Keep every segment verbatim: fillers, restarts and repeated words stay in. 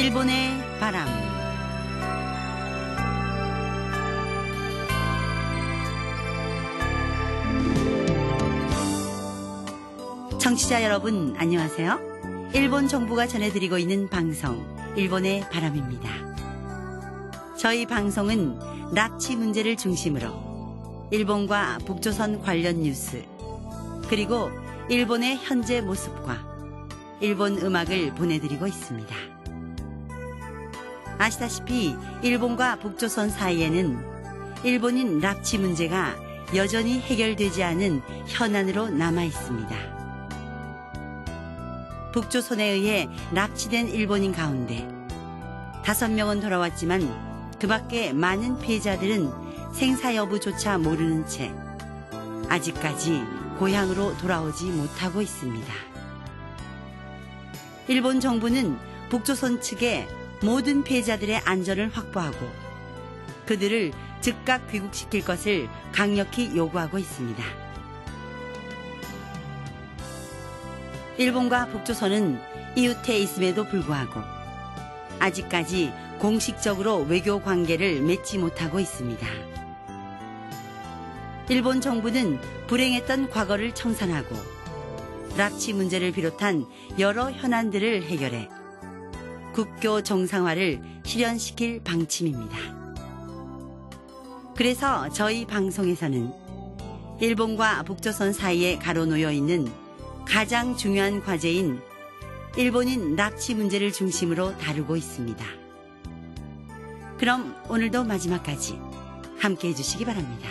일본의 바람. 청취자 여러분 안녕하세요. 일본 정부가 전해드리고 있는 방송 일본의 바람입니다. 저희 방송은 납치 문제를 중심으로 일본과 북조선 관련 뉴스, 그리고 일본의 현재 모습과 일본 음악을 보내드리고 있습니다. 아시다시피 일본과 북조선 사이에는 일본인 납치 문제가 여전히 해결되지 않은 현안으로 남아 있습니다. 북조선에 의해 납치된 일본인 가운데 다섯 명은 돌아왔지만 그 밖에 많은 피해자들은 생사 여부조차 모르는 채 아직까지 고향으로 돌아오지 못하고 있습니다. 일본 정부는 북조선 측에 모든 피해자들의 안전을 확보하고 그들을 즉각 귀국시킬 것을 강력히 요구하고 있습니다. 일본과 북조선은 이웃해 있음에도 불구하고 아직까지 공식적으로 외교 관계를 맺지 못하고 있습니다. 일본 정부는 불행했던 과거를 청산하고 납치 문제를 비롯한 여러 현안들을 해결해 국교 정상화를 실현시킬 방침입니다. 그래서 저희 방송에서는 일본과 북조선 사이에 가로놓여 있는 가장 중요한 과제인 일본인 납치 문제를 중심으로 다루고 있습니다. 그럼 오늘도 마지막까지 함께 해주시기 바랍니다.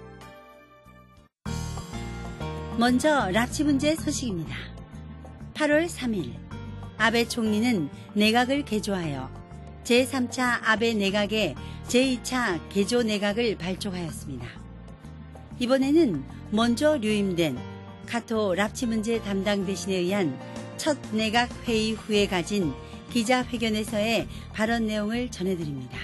먼저 납치 문제 소식입니다. 팔월 삼일 아베 총리는 내각을 개조하여 제삼 차 아베 내각의 제이 차 개조 내각을 발족하였습니다. 이번에는 먼저 류임된 카토 납치 문제 담당 대신에 의한 첫 내각 회의 후에 가진 기자회견에서의 발언 내용을 전해드립니다.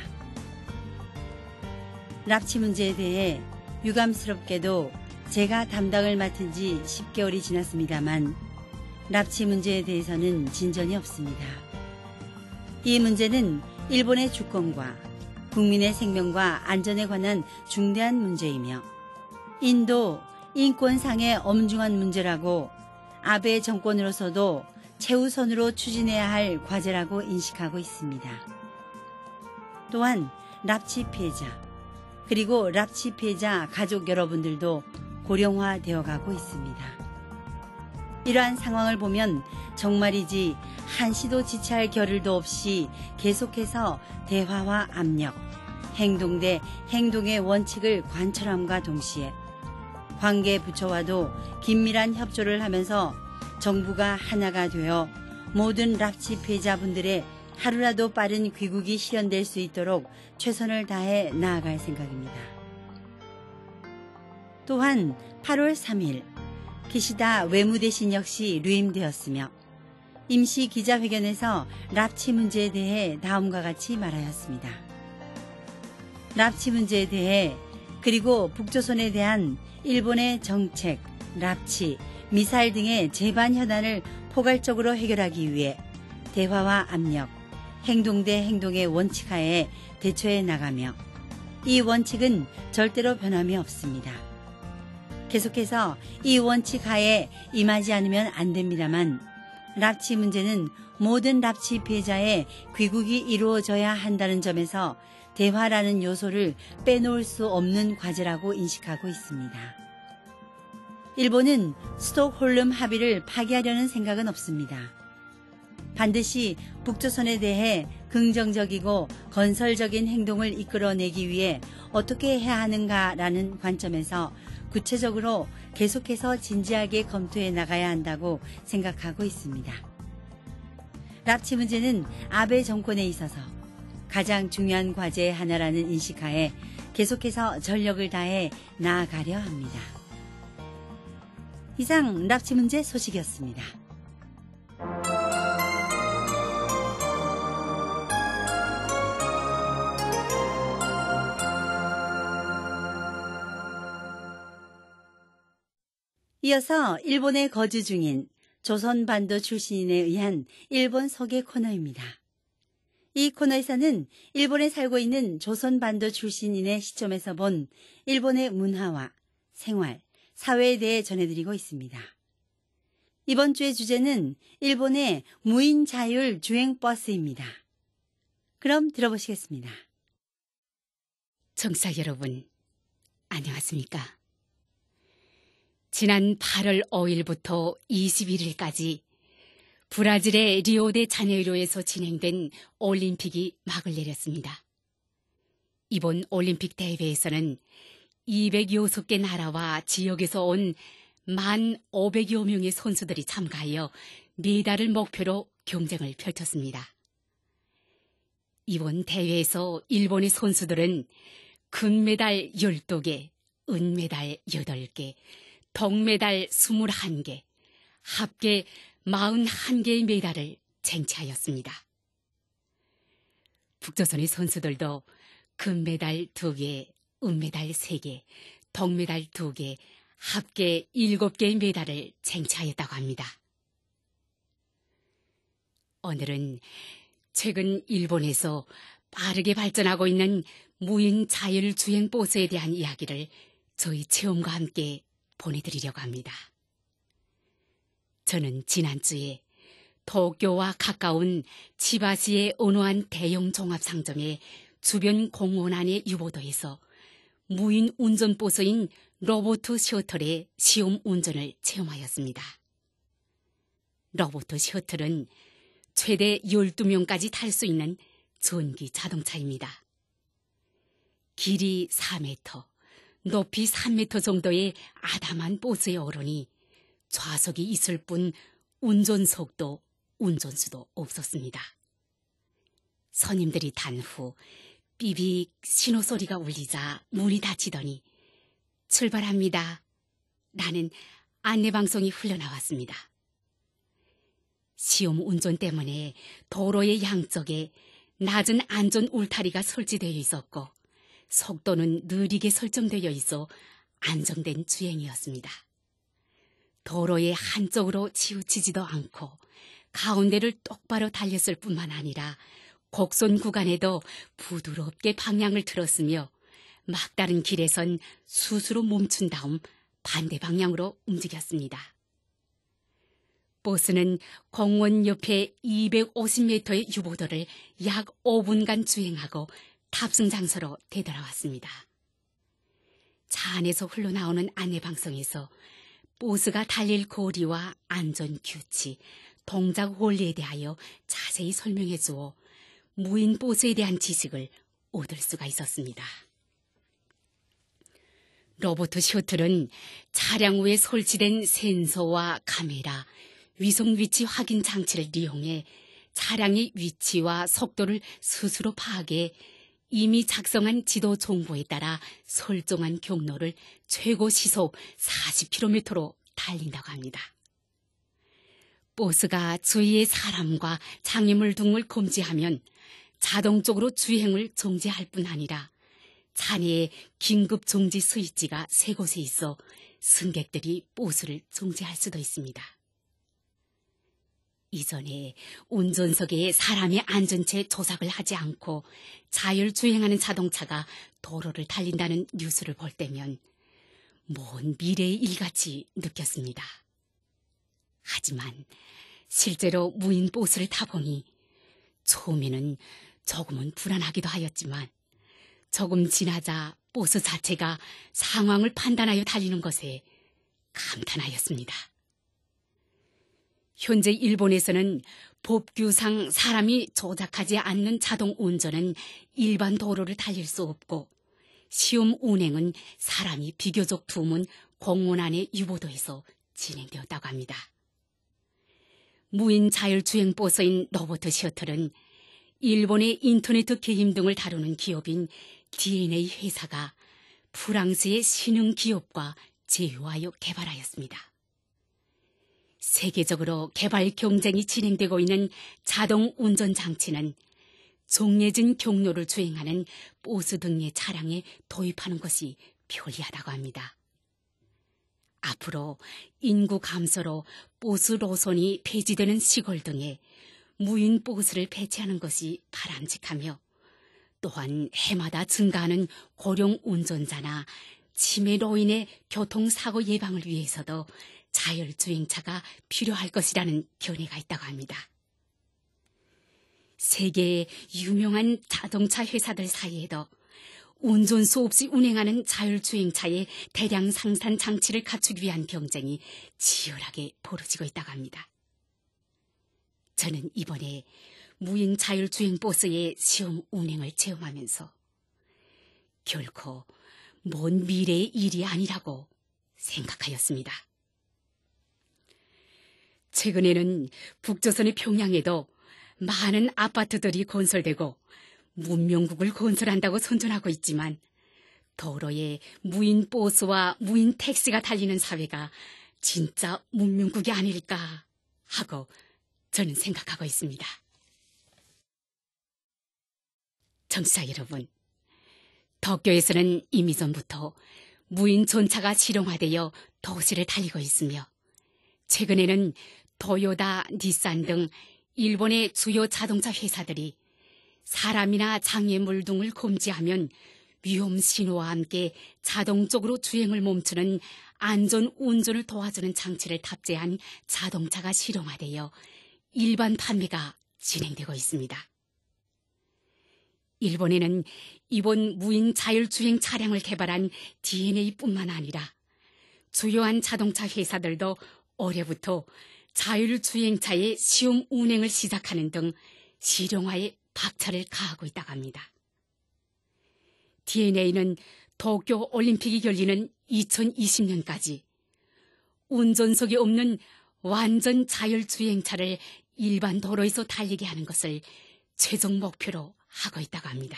납치 문제에 대해 유감스럽게도 제가 담당을 맡은 지 십 개월이 지났습니다만 납치 문제에 대해서는 진전이 없습니다. 이 문제는 일본의 주권과 국민의 생명과 안전에 관한 중대한 문제이며 인도 인권상의 엄중한 문제라고 아베 정권으로서도 최우선으로 추진해야 할 과제라고 인식하고 있습니다. 또한 납치 피해자 그리고 납치 피해자 가족 여러분들도 고령화되어 가고 있습니다. 이러한 상황을 보면 정말이지 한시도 지체할 겨를도 없이 계속해서 대화와 압력, 행동 대 행동의 원칙을 관철함과 동시에 관계 부처와도 긴밀한 협조를 하면서 정부가 하나가 되어 모든 납치 피해자분들의 하루라도 빠른 귀국이 실현될 수 있도록 최선을 다해 나아갈 생각입니다. 또한 팔월 삼일 기시다 외무대신 역시 류임되었으며 임시 기자회견에서 납치 문제에 대해 다음과 같이 말하였습니다. 납치 문제에 대해 그리고 북조선에 대한 일본의 정책, 납치, 미사일 등의 재반 현안을 포괄적으로 해결하기 위해 대화와 압력, 행동 대 행동의 원칙하에 대처해 나가며 이 원칙은 절대로 변함이 없습니다. 계속해서 이 원칙 하에 임하지 않으면 안 됩니다만 납치 문제는 모든 납치 피해자의 귀국이 이루어져야 한다는 점에서 대화라는 요소를 빼놓을 수 없는 과제라고 인식하고 있습니다. 일본은 스톡홀름 합의를 파기하려는 생각은 없습니다. 반드시 북조선에 대해 긍정적이고 건설적인 행동을 이끌어내기 위해 어떻게 해야 하는가라는 관점에서 구체적으로 계속해서 진지하게 검토해 나가야 한다고 생각하고 있습니다. 납치 문제는 아베 정권에 있어서 가장 중요한 과제의 하나라는 인식하에 계속해서 전력을 다해 나아가려 합니다. 이상 납치 문제 소식이었습니다. 이어서 일본에 거주 중인 조선반도 출신인에 의한 일본 소개 코너입니다. 이 코너에서는 일본에 살고 있는 조선반도 출신인의 시점에서 본 일본의 문화와 생활, 사회에 대해 전해드리고 있습니다. 이번 주의 주제는 일본의 무인 자율 주행버스입니다. 그럼 들어보시겠습니다. 청취자 여러분, 안녕하십니까? 지난 팔월 오일부터 이십일일까지 브라질의 리오데자네이루에서 진행된 올림픽이 막을 내렸습니다. 이번 올림픽 대회에서는 이백육 개 나라와 지역에서 온 만 오백여 명의 선수들이 참가하여 메달을 목표로 경쟁을 펼쳤습니다. 이번 대회에서 일본의 선수들은 금메달 열두 개, 은메달 여덟 개, 동메달 이십일 개, 합계 사십일 개의 메달을 쟁취하였습니다. 북조선의 선수들도 금메달 두 개, 은메달 세 개, 동메달 두 개, 합계 일곱 개의 메달을 쟁취하였다고 합니다. 오늘은 최근 일본에서 빠르게 발전하고 있는 무인 자율주행 버스에 대한 이야기를 저희 체험과 함께 보내드리려고 합니다. 저는 지난주에 도쿄와 가까운 치바시의 어느 대형 종합상점의 주변 공원 안의 유보도에서 무인 운전버스인 로봇 셔틀의 시험 운전을 체험하였습니다. 로봇 셔틀은 최대 열두 명까지 탈 수 있는 전기 자동차입니다. 길이 사 미터, 높이 삼 미터 정도의 아담한 버스에 오르니 좌석이 있을 뿐 운전석도 운전수도 없었습니다. 손님들이 탄 후 삐빅 신호소리가 울리자 문이 닫히더니 출발합니다. 라는 안내방송이 흘러나왔습니다. 시험 운전 때문에 도로의 양쪽에 낮은 안전 울타리가 설치되어 있었고 속도는 느리게 설정되어 있어 안정된 주행이었습니다. 도로의 한쪽으로 치우치지도 않고 가운데를 똑바로 달렸을 뿐만 아니라 곡선 구간에도 부드럽게 방향을 틀었으며 막다른 길에선 스스로 멈춘 다음 반대 방향으로 움직였습니다. 버스는 공원 옆에 이백오십 미터의 유보도를 약 오 분간 주행하고 탑승 장소로 되돌아왔습니다. 차 안에서 흘러나오는 안내방송에서 버스가 달릴 거리와 안전 규칙, 동작 원리에 대하여 자세히 설명해 주어 무인 버스에 대한 지식을 얻을 수가 있었습니다. 로봇 셔틀은 차량 위에 설치된 센서와 카메라, 위성 위치 확인 장치를 이용해 차량의 위치와 속도를 스스로 파악해 이미 작성한 지도 정보에 따라 설정한 경로를 최고 시속 사십 킬로미터로 달린다고 합니다. 버스가 주위의 사람과 장애물 등을 금지하면 자동적으로 주행을 정지할 뿐 아니라 차내에 긴급 정지 스위치가 세 곳에 있어 승객들이 버스를 정지할 수도 있습니다. 이전에 운전석에 사람이 앉은 채 조작을 하지 않고 자율주행하는 자동차가 도로를 달린다는 뉴스를 볼 때면 먼 미래의 일같이 느꼈습니다. 하지만 실제로 무인 버스를 타보니 처음에는 조금은 불안하기도 하였지만 조금 지나자 버스 자체가 상황을 판단하여 달리는 것에 감탄하였습니다. 현재 일본에서는 법규상 사람이 조작하지 않는 자동 운전은 일반 도로를 달릴 수 없고 시험 운행은 사람이 비교적 드문 공원 안의 유보도에서 진행되었다고 합니다. 무인 자율주행 버스인 로봇 셔틀은 일본의 인터넷 게임 등을 다루는 기업인 디엔에이 회사가 프랑스의 신흥 기업과 제휴하여 개발하였습니다. 세계적으로 개발 경쟁이 진행되고 있는 자동 운전 장치는 정해진 경로를 주행하는 버스 등의 차량에 도입하는 것이 편리하다고 합니다. 앞으로 인구 감소로 버스 노선이 폐지되는 시골 등에 무인 버스를 배치하는 것이 바람직하며 또한 해마다 증가하는 고령 운전자나 치매로 인해 교통사고 예방을 위해서도 자율주행차가 필요할 것이라는 견해가 있다고 합니다. 세계의 유명한 자동차 회사들 사이에도 운전수 없이 운행하는 자율주행차의 대량 생산 장치를 갖추기 위한 경쟁이 치열하게 벌어지고 있다고 합니다. 저는 이번에 무인 자율주행 버스의 시험 운행을 체험하면서 결코 먼 미래의 일이 아니라고 생각하였습니다. 최근에는 북조선의 평양에도 많은 아파트들이 건설되고 문명국을 건설한다고 선전하고 있지만 도로에 무인 버스와 무인 택시가 달리는 사회가 진짜 문명국이 아닐까 하고 저는 생각하고 있습니다. 청취자 여러분, 도쿄에서는 이미 전부터 무인 전차가 실용화되어 도시를 달리고 있으며 최근에는 토요타, 닛산 등 일본의 주요 자동차 회사들이 사람이나 장애물 등을 금지하면 위험 신호와 함께 자동적으로 주행을 멈추는 안전 운전을 도와주는 장치를 탑재한 자동차가 실용화되어 일반 판매가 진행되고 있습니다. 일본에는 이번 무인 자율주행 차량을 개발한 디엔에이뿐만 아니라 주요한 자동차 회사들도 올해부터 자율주행차의 시험 운행을 시작하는 등 실용화에 박차를 가하고 있다고 합니다. 디엔에이는 도쿄 올림픽이 열리는 이천이십 년까지 운전석이 없는 완전 자율주행차를 일반 도로에서 달리게 하는 것을 최종 목표로 하고 있다고 합니다.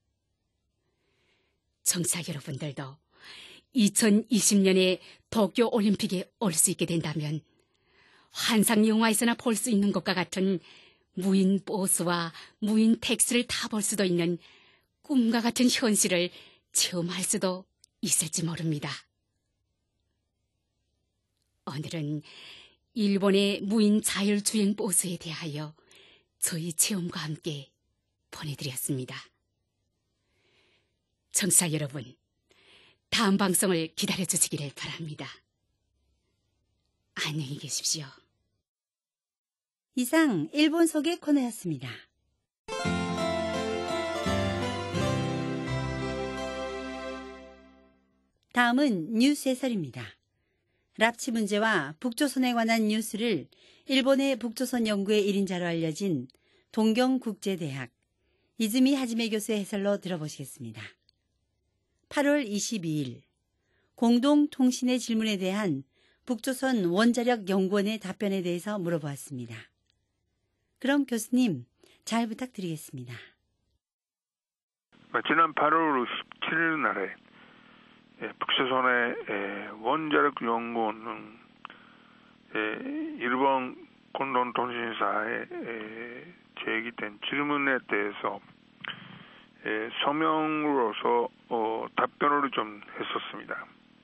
청취자 여러분들도 이천이십 년에 도쿄 올림픽에 올 수 있게 된다면 환상 영화에서나 볼 수 있는 것과 같은 무인 버스와 무인 택시를 타볼 수도 있는 꿈과 같은 현실을 체험할 수도 있을지 모릅니다. 오늘은 일본의 무인 자율주행 버스에 대하여 저희 체험과 함께 보내드렸습니다. 청취자 여러분, 다음 방송을 기다려주시기를 바랍니다. 안녕히 계십시오. 이상 일본 소개 코너였습니다. 다음은 뉴스 해설입니다. 납치 문제와 북조선에 관한 뉴스를 일본의 북조선 연구의 일 인자로 알려진 동경국제대학 이즈미 하지메 교수의 해설로 들어보시겠습니다. 팔월 이십이일 공동통신의 질문에 대한 북조선 원자력 연구원의 답변에 대해서 물어보았습니다. 그럼 교수님, 잘 부탁드리겠습니다. 지난 팔월 십칠일 날에 북조선의 원자력 연구원은 일본 공동통신사에 제기된 질문에 대해서 서명으로서 답변을 좀 했었습니다.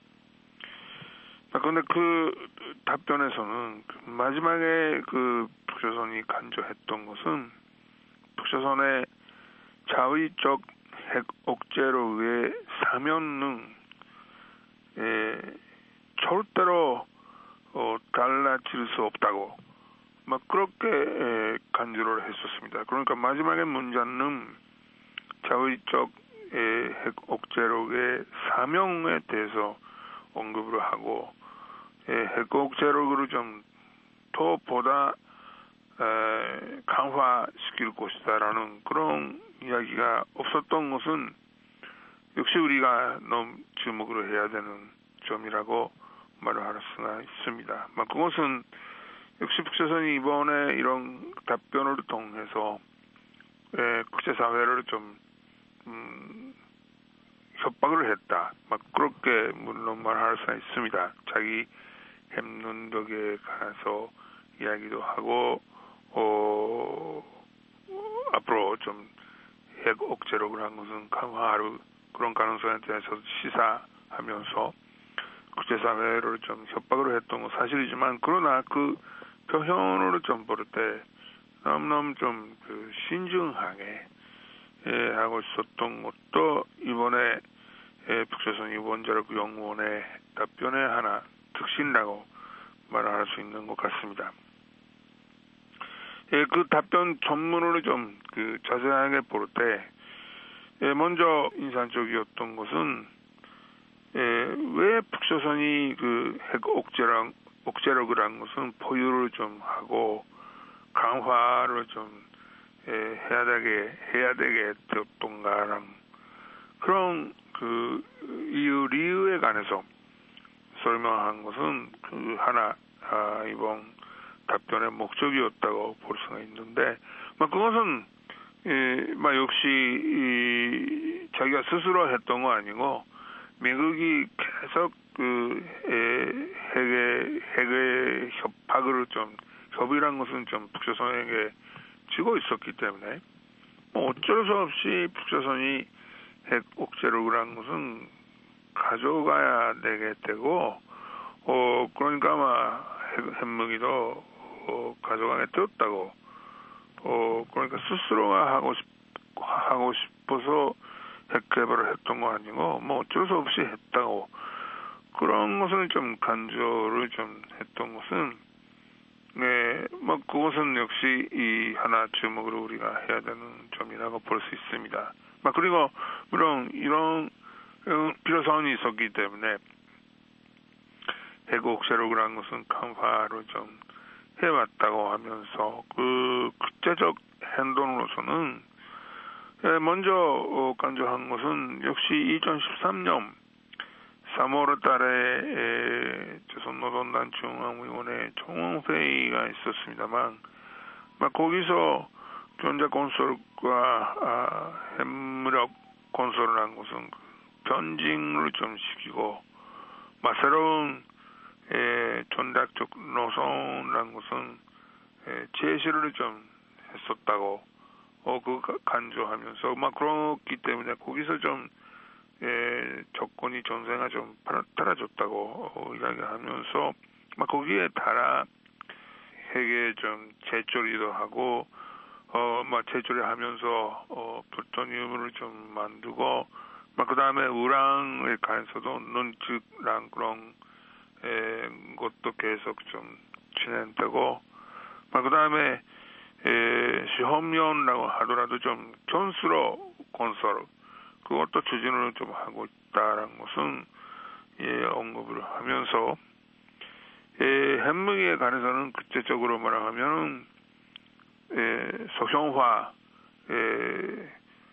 그런데 그 답변에서는 마지막에 그 북조선이 강조했던 것은 북조선의 자의적 핵 억제로의 사면은 에, 절대로 어, 달라질 수 없다고 막 그렇게 에, 간주를 했었습니다. 그러니까 마지막에 문자는 자의적 에, 핵 억제로의 사명에 대해서 언급을 하고 에, 핵 억제로를 좀 더 보다 에, 강화시킬 것이다라는 그런 이야기가 없었던 것은 역시 우리가 너무 주목을 해야 되는 점이라고 말을 할 수가 있습니다. 그것은 역시 북조선이 이번에 이런 답변을 통해서 국제사회를 좀 음, 협박을 했다. 막 그렇게 물론 말할 수가 있습니다. 자기 햄눈덕에 가서 이야기도 하고 어, 앞으로 좀 핵 억제력을 한 것은 강화할 그런 가능성에 대해서 시사하면서 국제사회를 좀 협박을 했던 건 사실이지만 그러나 그 표현을 좀 볼 때 너무너무 좀 그 신중하게 예, 하고 있었던 것도 이번에 예, 북조선이 원자력 연구원의 답변의 하나 특신이라고 말할 수 있는 것 같습니다. 예, 그 답변 전문으로 좀 그 자세하게 볼 때, 예, 먼저 인상적이었던 것은, 예, 왜 북조선이 그 핵 억제랑, 억제력을 한 것은 보유를 좀 하고, 강화를 좀, 예, 해야 되게, 해야 되게 되었던가랑, 그런 그 이유, 이유에 관해서 설명한 것은 그 하나, 아, 이번 답변의 목적이었다고 볼 수가 있는데, 막 그것은 예, 막 역시 이 자기가 스스로 했던 거 아니고 미국이 계속 그 에, 핵의 핵의 협박을 좀 협의란 것은 좀 북조선에게 지고 있었기 때문에 뭐 어쩔 수 없이 북조선이 핵 억제를 한 것은 가져가야 되게 되고 어 그러니까 아마 핵, 핵무기도 어, 가져가게 되었다고. 어, 그러니까 스스로가 하고 싶, 하고 싶어서 핵 개발을 했던 거 아니고, 뭐 어쩔 수 없이 했다고. 그런 것을 좀 간주를 좀 했던 것은, 네, 뭐 그것은 역시 이 하나 주목으로 우리가 해야 되는 점이라고 볼 수 있습니다. 막 그리고, 물론 이런 필요사항이 있었기 때문에, 핵 억제를 한 것은 강화로 좀 해왔다고 하면서 그 국제적 행동으로서는 먼저 간주한 것은 역시 이천십삼 년 삼월 달에 조선노동당 중앙위원회 총회의가 있었습니다만 거기서 전자건설과 핵무력 건설을 한 것은 변증을 좀 시키고 새로운 에, 전략적 노선이라는 것은 에, 제시를 좀 했었다고 어, 그 간주하면서 막 그렇기 때문에 거기서 좀 에, 조건이 전세가 좀 달라졌다고 어, 이야기하면서 막 거기에 따라 핵에 좀 재조리도 하고 어, 막 재조리하면서 어, 플루토늄을 좀 만들고 막 그 다음에 우랑에 관해서도 논측랑 그런 에, 것도 계속 좀 진행되고, 그 다음에 시험연이라고 하더라도 좀 전수로 건설, 그것도 추진을 좀 하고 있다라는 것은 예, 언급을 하면서 예, 핵무기에 관해서는 구체적으로 말하면은 예, 소형화, 예,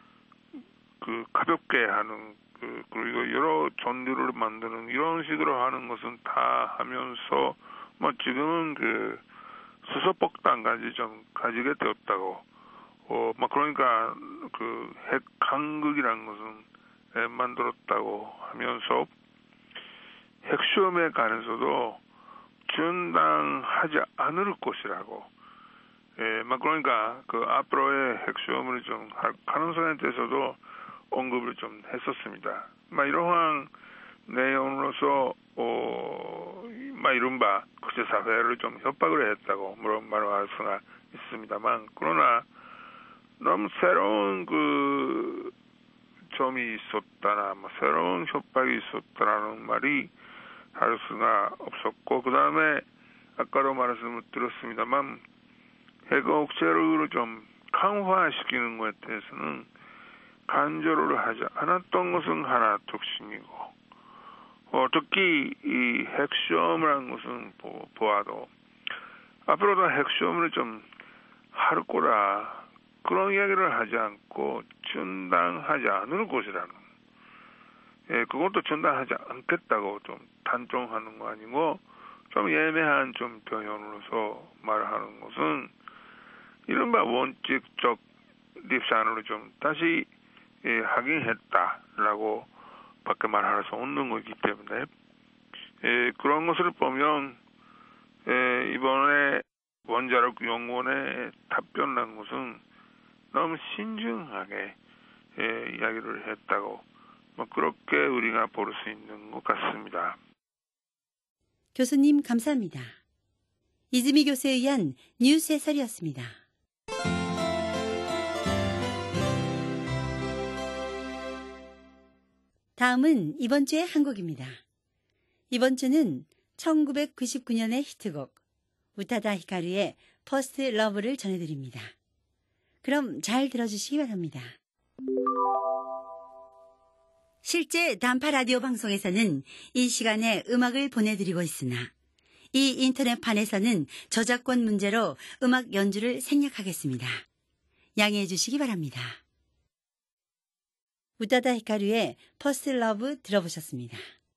그 가볍게 하는 그, 그리고 여러 전류를 만드는 이런 식으로 하는 것은 다 하면서, 뭐, 지금은 그, 수소폭탄까지 좀 가지게 되었다고. 어, 뭐, 그러니까, 그, 핵 강극이라는 것은 예, 만들었다고 하면서, 핵시험에 관해서도 중단하지 않을 것이라고. 예, 뭐, 그러니까, 그, 앞으로의 핵시험을 좀 할 가능성에 대해서도 언급을 좀 했었습니다. 막 이러한 내용으로서 어, 막 이른바 국제사회를 좀 협박을 했다고 물론 말할 수가 있습니다만 그러나 너무 새로운 그 점이 있었다나 뭐 새로운 협박이 있었다라는 말이 할 수가 없었고 그 다음에 아까도 말씀을 드렸습니다만 핵 억제를 좀 강화시키는 것에 대해서는 간절을 하지 않았던 것은 하나 특징이고, 어, 특히 이 핵시험을 한 것은 보, 보아도 앞으로도 핵시험을 좀 할 거라 그런 이야기를 하지 않고 중단하지 않을 것이라는, 예, 그것도 중단하지 않겠다고 좀 단정하는 거 아니고 좀 예매한 좀 표현으로서 말하는 것은 이른바 원칙적 립산으로 좀 다시 예, 확인했다라고 밖에 말할 수 없는 거기 때문에 예, 그런 것을 보면 예, 이번에 원자력 연구원의 답변한 것은 너무 신중하게 예, 이야기를 했다고 뭐 그렇게 우리가 볼 수 있는 것 같습니다. 교수님 감사합니다. 이즈미 교수에 의한 뉴스 해설이었습니다. 다음은 이번 주의 한 곡입니다. 이번 주는 천구백구십구 년의 히트곡 우타다 히카루의 퍼스트 러브를 전해드립니다. 그럼 잘 들어주시기 바랍니다. 실제 단파 라디오 방송에서는 이 시간에 음악을 보내드리고 있으나 이 인터넷판에서는 저작권 문제로 음악 연주를 생략하겠습니다. 양해해 주시기 바랍니다. 우타다 히카루의 퍼스트 러브 들어보셨습니다.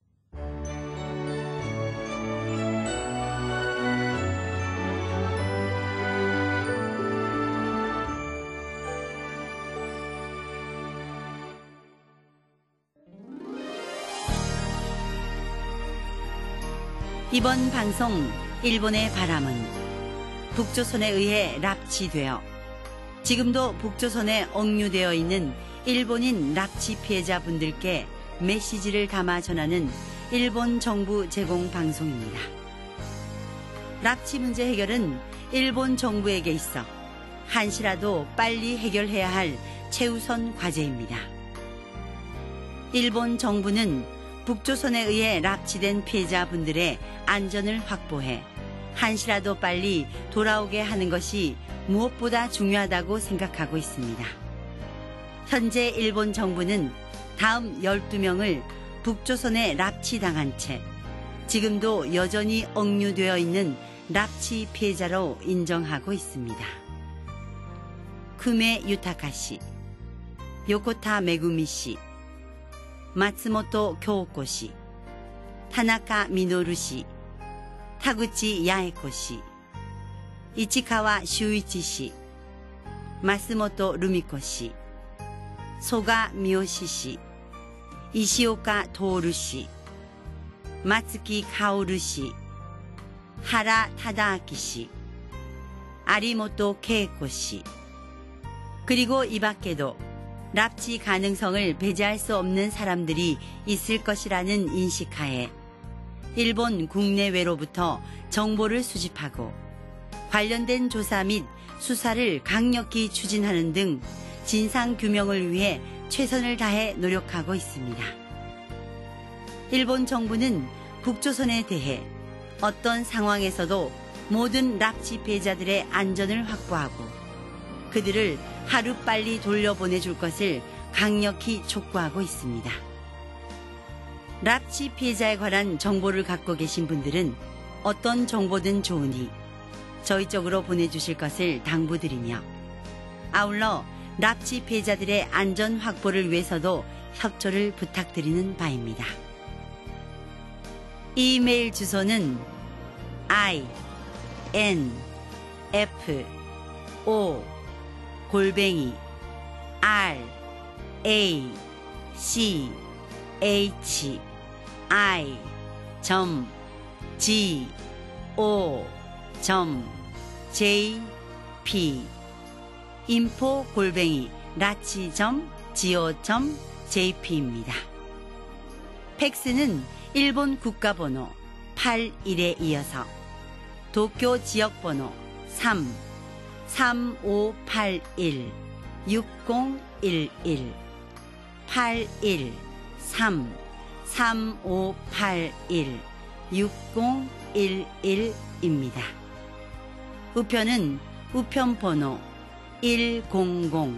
이번 방송 일본의 바람은 북조선에 의해 납치되어 지금도 북조선에 억류되어 있는 일본인 납치 피해자분들께 메시지를 담아 전하는 일본 정부 제공 방송입니다. 납치 문제 해결은 일본 정부에게 있어 한시라도 빨리 해결해야 할 최우선 과제입니다. 일본 정부는 북조선에 의해 납치된 피해자분들의 안전을 확보해 한시라도 빨리 돌아오게 하는 것이 무엇보다 중요하다고 생각하고 있습니다. 현재 일본 정부는 다음 열두 명을 북조선에 납치당한 채 지금도 여전히 억류되어 있는 납치 피해자로 인정하고 있습니다. 쿠메 유타카 씨, 요코타 메구미 씨, 마츠모토 교코 씨, 타나카 미노루 씨, 타구치 야에코 씨, 이치카와 슈이치 씨, 마스모토 루미코 씨, 소가 미요시 씨, 이시오카 토오루 씨, 마츠키 카오루 씨, 하라 타다아키 씨, 아리모토 케이코 씨, 그리고 이 밖에도 납치 가능성을 배제할 수 없는 사람들이 있을 것이라는 인식하에 일본 국내외로부터 정보를 수집하고 관련된 조사 및 수사를 강력히 추진하는 등 진상 규명을 위해 최선을 다해 노력하고 있습니다. 일본 정부는 북조선에 대해 어떤 상황에서도 모든 납치 피해자들의 안전을 확보하고 그들을 하루빨리 돌려보내줄 것을 강력히 촉구하고 있습니다. 납치 피해자에 관한 정보를 갖고 계신 분들은 어떤 정보든 좋으니 저희 쪽으로 보내주실 것을 당부드리며 아울러 납치 피해자들의 안전 확보를 위해서도 협조를 부탁드리는 바입니다. 이메일 주소는 i n f o 골뱅이 r a c h i g o j p 인포 골뱅이 라치 지오 제이피입니다. 팩스는 일본 국가번호 팔십일에 이어서 도쿄 지역번호 삼 삼오팔일 육공일일 팔일 삼 삼오팔일 육공일일입니다. 우편은 우편번호 일공공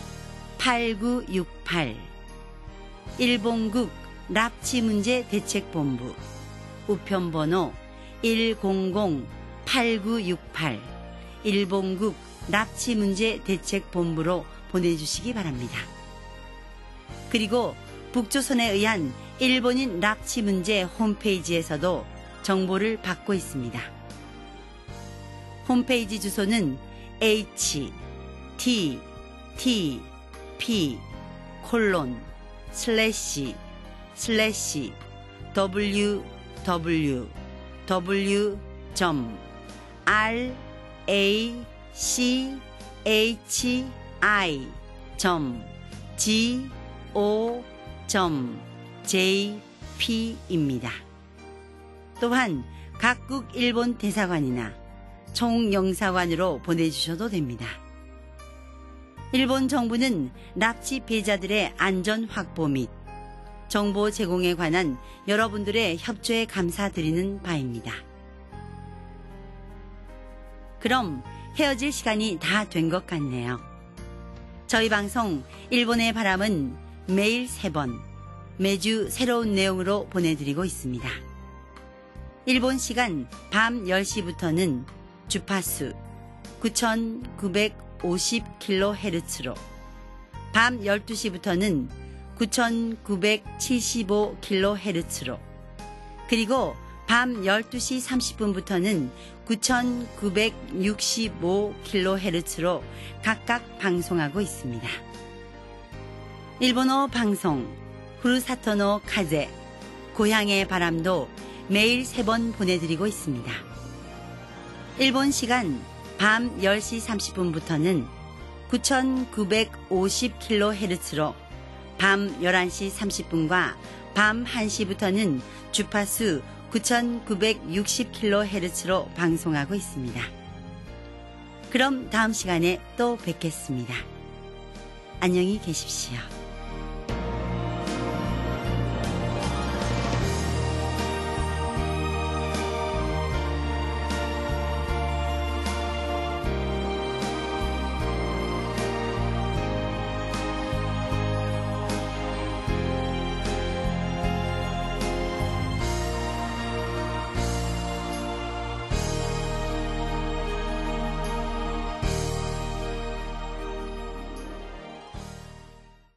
팔구육팔 일본국 납치문제대책본부 우편번호 일공공 팔구육팔 일본국 납치문제대책본부로 보내주시기 바랍니다. 그리고 북조선에 의한 일본인 납치문제 홈페이지에서도 정보를 받고 있습니다. 홈페이지 주소는 에이치 티 티 피 콜론 슬래시 슬래시 더블유 더블유 더블유 알 에이 씨 에이치 아이 지 오 제이 피입니다. 또한 각국 일본 대사관이나 총영사관으로 보내주셔도 됩니다. 일본 정부는 납치 피해자들의 안전 확보 및 정보 제공에 관한 여러분들의 협조에 감사드리는 바입니다. 그럼 헤어질 시간이 다 된 것 같네요. 저희 방송 일본의 바람은 매일 세 번, 매주 새로운 내용으로 보내드리고 있습니다. 일본 시간 밤 열 시부터는 주파수 구천구백오십 킬로헤르츠로, 밤 열두 시부터는 구천구백칠십오 킬로헤르츠로, 그리고 밤 열두 시 삼십 분부터는 구천구백육십오 킬로헤르츠로 각각 방송하고 있습니다. 일본어 방송 후루사토노 카제, 고향의 바람도 매일 세 번 보내드리고 있습니다. 일본 시간 밤 열 시 삼십 분부터는 구천구백오십 킬로헤르츠로 밤 열한 시 삼십 분과 밤 한 시부터는 주파수 구천구백육십 킬로헤르츠로 방송하고 있습니다. 그럼 다음 시간에 또 뵙겠습니다. 안녕히 계십시오.